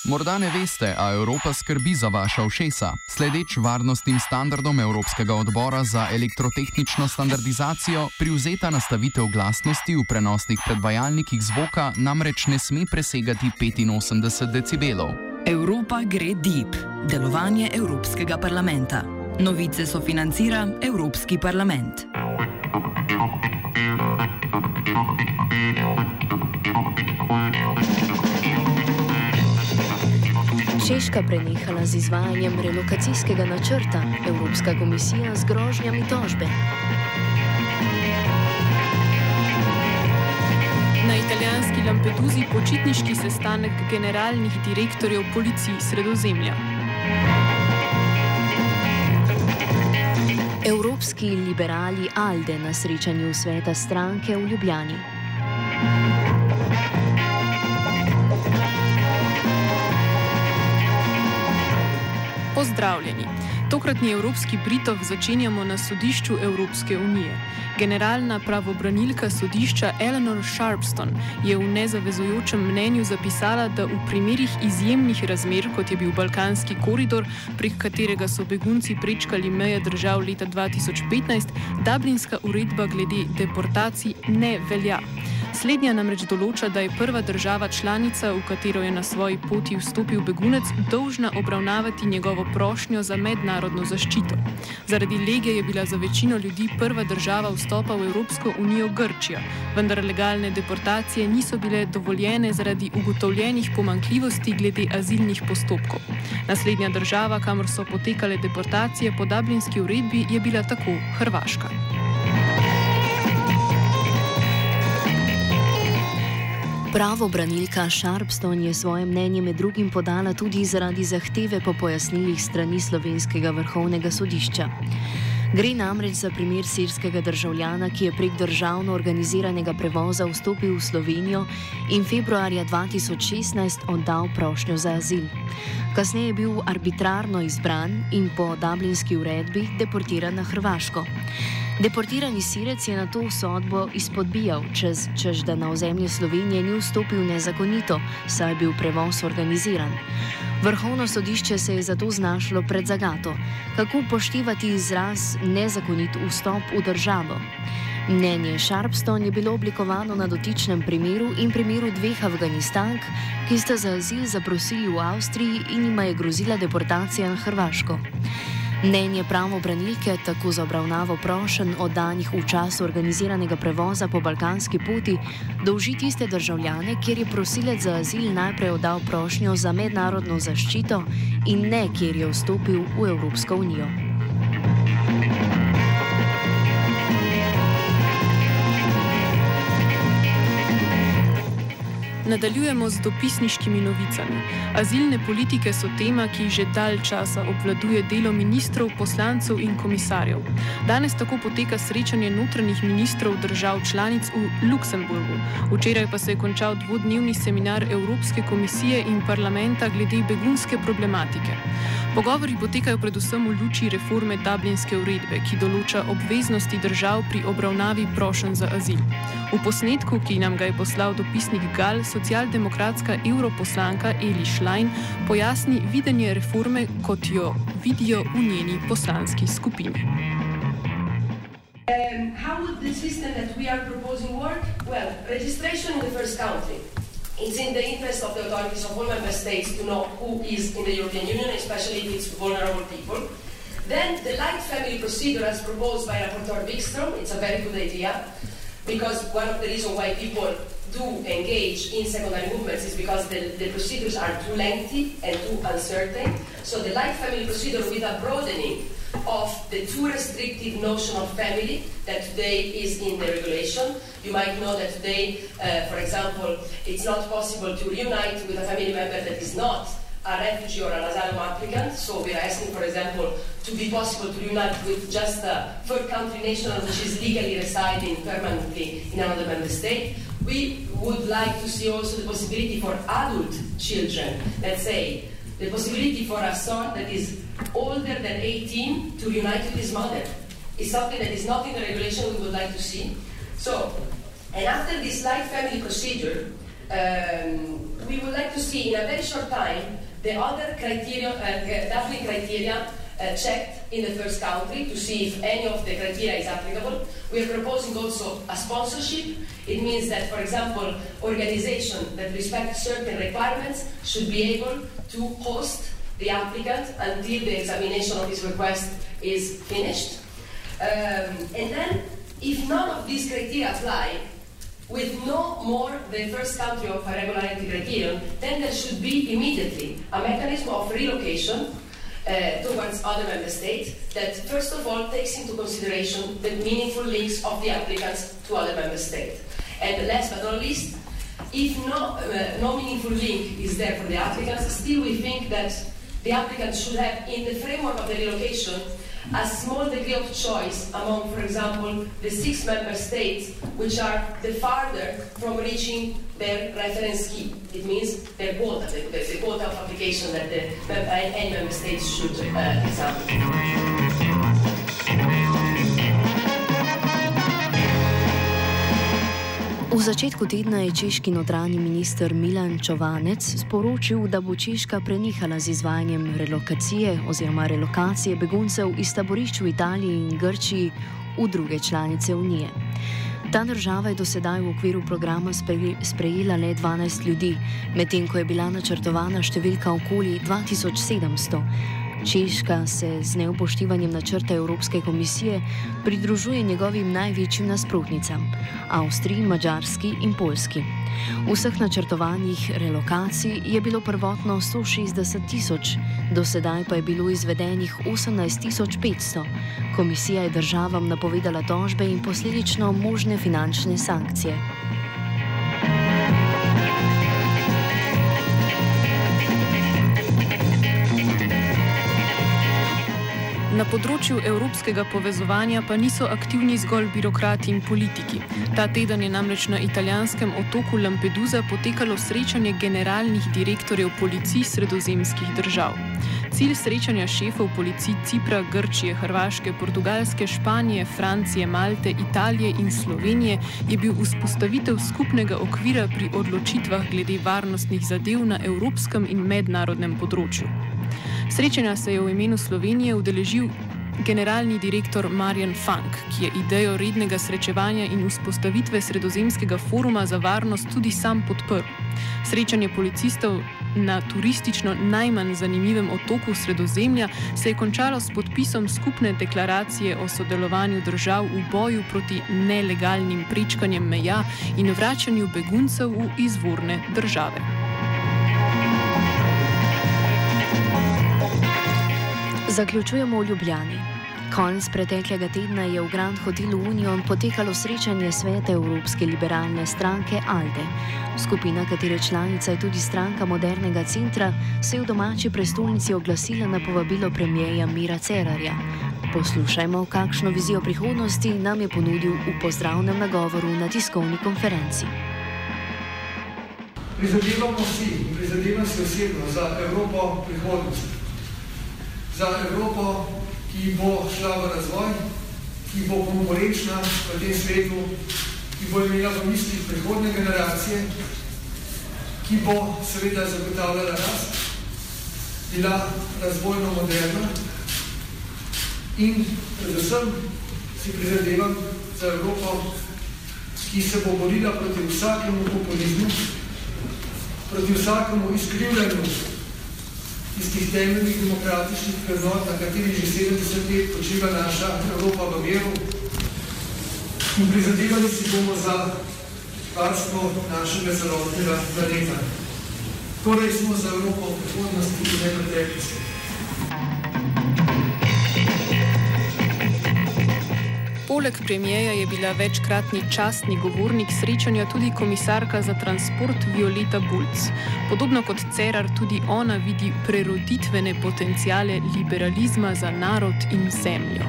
Morda ne veste, a Evropa skrbi za vaša ušesa. Sledeč varnostnim standardom Evropskega odbora za elektrotehnično standardizacijo, privzeta nastavitev glasnosti v prenosnih predvajalnikih zvoka namreč ne sme presegati 85 decibelov. Evropa gre deep. Delovanje Evropskega parlamenta. Novice sofinancira Evropski parlament. Češka prenehala z izvajanjem relokacijskega načrta, Evropska komisija z grožnjami tožbe. Na italijanski Lampedusi počitniški sestanek generalnih direktorjev policij Sredozemlja. Evropski liberali Alde na srečanju sveta stranke v Ljubljani. Pozdravljeni. Tokratni Evropski Britov začenjamo na sodišču Evropske unije. Generalna pravobranilka sodišča Eleanor Sharpston je v nezavezujočem mnenju zapisala, da v primerih izjemnih razmer, kot je bil Balkanski koridor, prek katerega so begunci prečkali meje držav leta 2015, Dublinska uredba glede deportacij ne velja. Slednja namreč določa, da je prva država članica, v katero je na svoji poti vstopil begunec, dolžna obravnavati njegovo prošnjo za mednarodno zaščito. Zaradi lege je bila za večino ljudi prva država vstopa v Evropsko unijo Grčija, vendar legalne deportacije niso bile dovoljene zaradi ugotovljenih pomanjkljivosti glede azilnih postopkov. Naslednja država, kamor so potekale deportacije po Dublinski uredbi, je bila tako Hrvaška. Pravobranilka Sharpston je svoje mnenje med drugim podala tudi zaradi zahteve po pojasnilih strani Slovenskega vrhovnega sodišča. Gre namreč za primer sirskega državljana, ki je prek državno organiziranega prevoza vstopil v Slovenijo in februarja 2016 oddal prošnjo za azil. Kasneje je bil arbitrarno izbran in po Dublinski uredbi deportiran na Hrvaško. Deportirani Sirec je na to sodbo izpodbijal, češ da na ozemlje Slovenije ni vstopil nezakonito, saj je bil prevoz organiziran. Vrhovno sodišče se je zato znašlo pred zagato, kako upoštevati izraz nezakonit vstop v državo. Mnenje Sharpston je bilo oblikovano na dotičnem primeru in primeru dveh Afganistank, ki sta za azil zaprosili v Avstriji in jima je grozila deportacija na Hrvaško. Mnenje pravobranilke tako za obravnavo prošenj oddanih v času organiziranega prevoza po balkanski poti dolži tiste državljane, kjer je prosilec za azil najprej oddal prošnjo za mednarodno zaščito in ne kjer je vstopil v Evropsko unijo. Nadaljujemo z dopisniškimi novicami. Azilne politike so tema, ki že dalj časa obvladuje delo ministrov, poslancev in komisarjev. Danes tako poteka srečanje notranjih ministrov držav članic v Luksemburgu. Včeraj pa se je končal dvodnevni seminar Evropske komisije in parlamenta glede begunske problematike. Pogovori potekajo predvsem v luči reforme Dublinske uredbe, ki določa obveznosti držav pri obravnavi prošenj za azil. V posnetku, ki nam ga je poslal dopisnik Gal, socialdemokratska europoslanka Eli Schlein pojasni videnje reforme, kot jo vidijo v njeni poslanski skupini. How would the system that we are proposing work? Well, registration in the first country. It's in the interest of the authorities of all member states to know who is in the European Union, especially if it's vulnerable people. Then the light family procedure as proposed by Rapporteur Wikström, it's a very good idea, because one of the reasons why people do engage in secondary movements is because the procedures are too lengthy and too uncertain. So the light family procedure with a broadening of the too restrictive notion of family that today is in the regulation. You might know that today, for example, it's not possible to reunite with a family member that is not a refugee or an asylum applicant. So we are asking, for example, to be possible to reunite with just a third country national which is legally residing permanently in another member state. We would like to see also the possibility for adult children, let's say, the possibility for a son that is older than 18 to reunite with his mother. It's something that is not in the regulation we would like to see. So, and after this light family procedure, we would like to see in a very short time the other criteria, Dublin criteria checked in the first country to see if any of the criteria is applicable. We are proposing also a sponsorship. It means that, for example, organizations that respect certain requirements should be able to host the applicant until the examination of his request is finished. And then, if none of these criteria apply, with no more the first country of irregularity criterion, then there should be immediately a mechanism of relocation towards other member states that first of all takes into consideration the meaningful links of the applicants to other member states. And last but not least, if no meaningful link is there for the applicants, still we think that the applicants should have, in the framework of the relocation, a small degree of choice among, for example, the 6 member states which are the farther from reaching their reference key. It means their quota, the quota of application that any member state should examine. V začetku tedna je češki notranji minister Milan Čovanec sporočil, da bo Češka prenehala z izvajanjem relokacije oziroma relokacije beguncev iz taborišč v Italiji in Grčiji v druge članice Unije. Ta država je do sedaj v okviru programa sprejela le 12 ljudi, medtem ko je bila načrtovana številka okoli 2700. Češka se z neupoštevanjem načrta Evropske komisije pridružuje njegovim največjim nasprotnicam – Avstriji, Madžarski in Poljski. Vseh načrtovanih relokacij je bilo prvotno 160 000, do sedaj pa je bilo izvedenih 18 500. Komisija je državam napovedala tožbe in posledično možne finančne sankcije. Na področju evropskega povezovanja pa niso aktivni zgolj birokrati in politiki. Ta teden je namreč na italijanskem otoku Lampedusa potekalo srečanje generalnih direktorjev policij sredozemskih držav. Cilj srečanja šefov policij Cipra, Grčije, Hrvaške, Portugalske, Španije, Francije, Malte, Italije in Slovenije je bil vzpostavitev skupnega okvira pri odločitvah glede varnostnih zadev na evropskem in mednarodnem področju. Srečanja se je v imenu Slovenije udeležil generalni direktor Marjan Fank, ki je idejo rednega srečevanja in vzpostavitve sredozemskega foruma za varnost tudi sam podprl. Srečanje policistov na turistično najmanj zanimivem otoku Sredozemlja se je končalo s podpisom skupne deklaracije o sodelovanju držav v boju proti nelegalnim prečkanjem meja in vračanju beguncev v izvorne države. Zaključujemo v Ljubljani. Konec preteklega tedna je v Grand Hotelu Union potekalo srečanje sveta Evropske liberalne stranke ALDE. Skupina, katere članica je tudi stranka Modernega centra, se je v domači prestolnici oglasila na povabilo premierja Mira Cerarja. Poslušajmo, kakšno vizijo prihodnosti nam je ponudil v pozdravnem nagovoru na tiskovni konferenci. Prizadevamo si in prizadevam se osebno za Evropo prihodnosti. Za Evropo, ki bo šla v razvoj, ki bo konkurenčna v tem svetu, ki bo imela v mislih prihodne generacije, ki bo seveda zagotavljala rast, bila razvojno moderna in predvsem si prizadevam za Evropo, ki se bo borila proti vsakemu populizmu, proti vsakemu izkrivljanju tistih temeljnih demokratičnih vrednot, na katerih že 70 let počiva naša Evropa v miru, in prizadevali si bomo za varstvo našega celotnega planeta. Torej smo za Evropo v prihodnosti in ne preteklosti. Poleg premierja je bila večkratni častni govornik srečanja tudi komisarka za transport Violeta Bulc. Podobno kot Cerar, tudi ona vidi preroditvene potenciale liberalizma za narod in zemljo.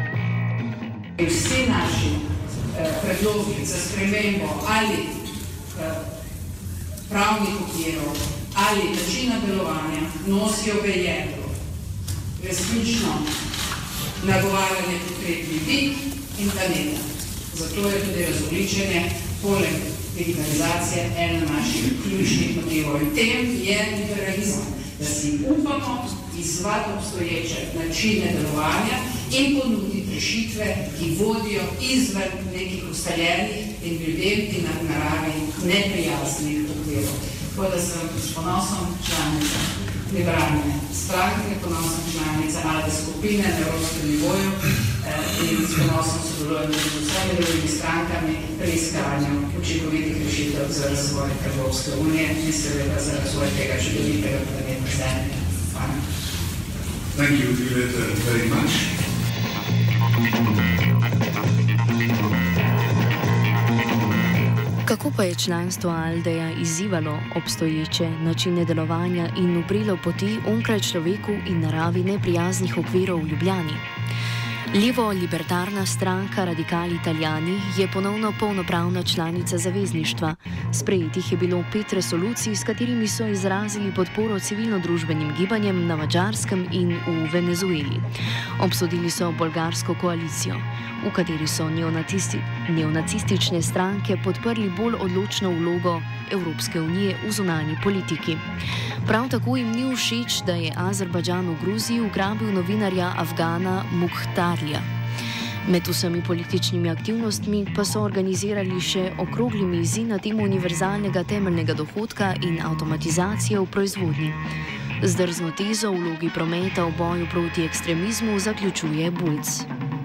Vsi naši predlogi za spremembo ali pravnih okvirov ali načina delovanja nosijo v jedru resnično nagovarjanje potreb ljudi in planeta. Zato je tudi razobličenje poleg digitalizacije ena naših ključnih motivov. In tem je liberalizem, da si upamo izvati obstoječe načine delovanja in ponuditi rešitve, ki vodijo izven nekih ustaljenih in ljudem in naravi neprijaznih okvirov. Tako da sem s ponosom članica liberalne stranke, ponosom članica ALDE skupine na evropskem nivoju in s ponosom sodelujem z vsemi drugimi strankami pri iskanju učinkovitih rešitev za razvoj Evropske unije in seveda za razvoj tega čudovitega planeta Zemlje. Hvala. Thank you, Violeta, very much. Kako pa je članstvo ALDE-ja izzivalo obstoječe načine delovanja in uprilo poti onkraj človeku in naravi neprijaznih okvirov v Ljubljani? Levo-libertarna stranka Radikali Italijani je ponovno polnopravna članica zavezništva. Sprejetih je bilo 5 resolucij, s katerimi so izrazili podporo civilno-družbenim gibanjem na Madžarskem in v Venezueli. Obsodili so bolgarsko koalicijo, v kateri so neonacistične stranke podprli bolj odločno vlogo Evropske unije v zunanji politiki. Prav tako jim ni všeč, da je Azerbajdžan v Gruziji ugrabil novinarja Afgana Mukhtarja. Med vsemi političnimi aktivnostmi pa so organizirali še okrogli mizi na temo univerzalnega temeljnega dohodka in avtomatizacije v proizvodnji. Z drzno tezo v vlogi prometa v boju proti ekstremizmu zaključuje Bulc.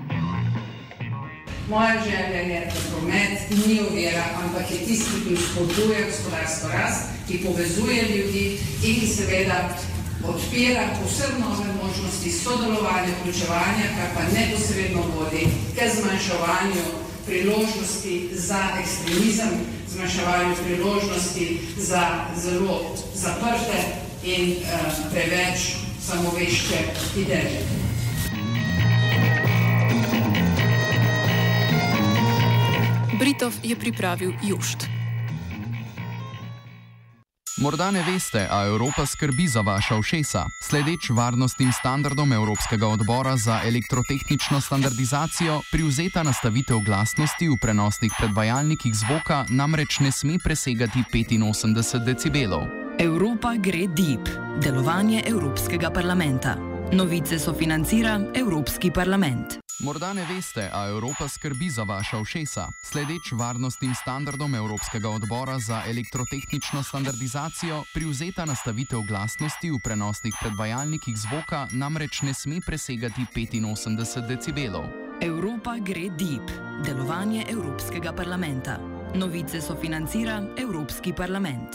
Moja želja je, da promet ni ovira, ampak je tisti, ki spodbuja gospodarsko rast, ki povezuje ljudi in seveda odpira povsem nove možnosti sodelovanja, vključevanja, kar pa neposredno vodi k zmanjševanju priložnosti za ekstremizem, zmanjševanju priložnosti za zelo zaprte in preveč samovešče ideje. Britov je pripravil Jušt. Morda ne veste, a Evropa skrbi za vaša ušesa. Sledeč varnostnim standardom Evropskega odbora za elektrotehnično standardizacijo, privzeta nastavitev glasnosti v prenosnih predvajalnikih zvoka namreč ne sme presegati 85 decibelov. Evropa gre deep. Delovanje Evropskega parlamenta. Novice sofinancira Evropski parlament. Morda ne veste, a Evropa skrbi za vaša ušesa. Sledeč varnostnim standardom Evropskega odbora za elektrotehnično standardizacijo, privzeta nastavitev glasnosti v prenosnih predvajalnikih zvoka namreč ne sme presegati 85 decibelov. Evropa gre deep. Delovanje Evropskega parlamenta. Novice sofinancira Evropski parlament.